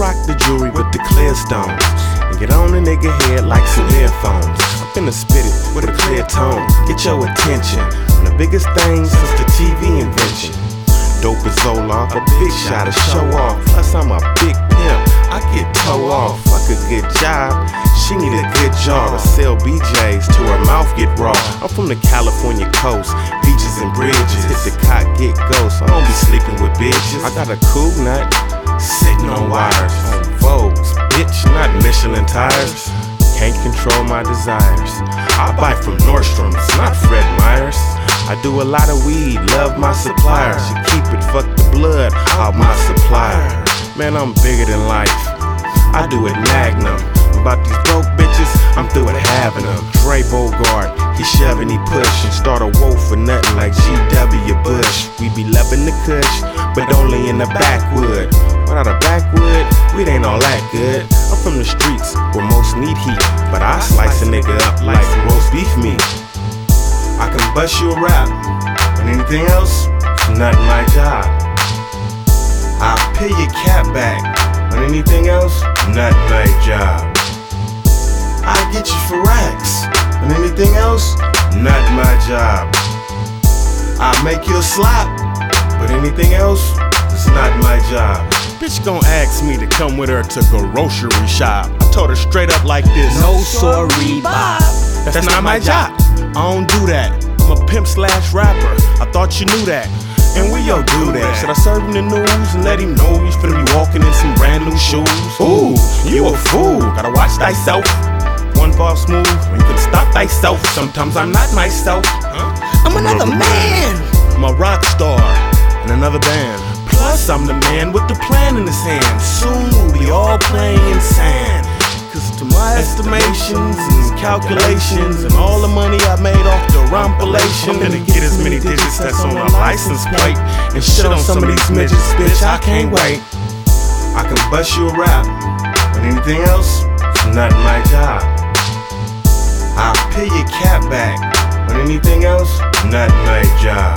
rock the jewelry with the clear stones and get on the nigga head like some earphones. I'm finna spit it with a clear tone, get your attention on the biggest thing since the TV invention. Dope as Zoloft, a big shot to show off. Plus I'm a big pimp, I get toe off. Fuck a good job, she need a good jaw to sell BJs till her mouth get raw. I'm from the California coast, beaches and bridges. Hit the cot, get ghost, I don't be sleeping with bitches. I got a cool nut, sitting on wires. On Vogues, bitch, not Michelin tires. Can't control my desires. I buy from Nordstrom's, not Fred Meyers. I do a lot of weed, love my supplier. She keep it, fuck the blood out my supplier. Man, I'm bigger than life, I do it magnum. About these broke bitches, I'm through with having them. Dre Bogart, he shoving, he push, and start a war for nothing like G.W. Bush. We be loving the kush, but only in the backwood. Without a backwood, weed ain't all that good. I'm from the streets where most need heat, but I slice a nigga up like roast beef meat. I can bust you a rap, but anything else, it's not my job. I'll peel your cap back, but anything else, not my job. I'll get you for racks, but anything else, not my job. I'll make you a slop, but anything else, it's not my job. Bitch gon' ask me to come with her to grocery shop. I told her straight up like this: no sorry, Bob. That's not my job. I don't do that. I'm a pimp slash rapper. I thought you knew that. And we yo do that. Should I serve him the news and let him know he's finna be walking in some brand new shoes? Ooh, you a fool. Gotta watch thyself. One false move, you can stop thyself. Sometimes I'm not myself. I'm another man. I'm a rock star in another band. Plus, I'm the man with the plan in his hand. Soon we'll be all playing in sand. Cause to my estimations and calculations and all the money I made off the rompilation, I'm gonna get as many digits that's on a license plate and shit on some of these midgets, bitch, I can't wait. I can bust you a rap, but anything else, it's not my job. I'll peel your cap back, but anything else, not my job.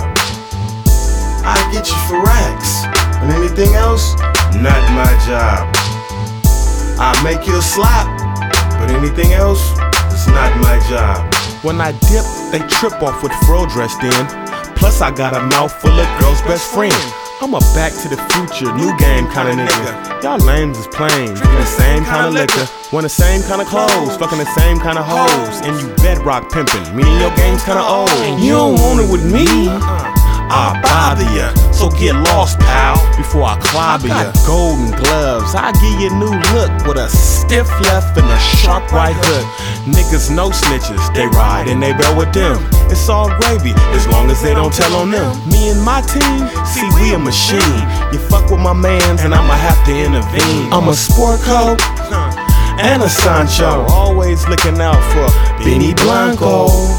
I'll get you for racks, but anything else, not my job. I'll make you a slop, but anything else, it's not my job. When I dip, they trip off with fro dressed in. Plus I got a mouth full of girls' best friend. I'm a back to the future, new game kinda nigga. Y'all lames is plain, drinking the same kinda liquor, wearing the same kinda clothes, fucking the same kinda hoes. And you bedrock pimping, meaning your game's kinda old. You don't want it with me, I'll bother ya, so get lost, pal, before I clobber ya. Golden gloves, I'll give you a new look with a stiff left and a sharp right hook. Niggas no snitches, they ride and they bell with them. It's all gravy, as long as they don't tell on them. Me and my team, see we a machine. You fuck with my mans and I'ma have to intervene. I'm a sport coat and a Sancho, always looking out for Benny Blanco.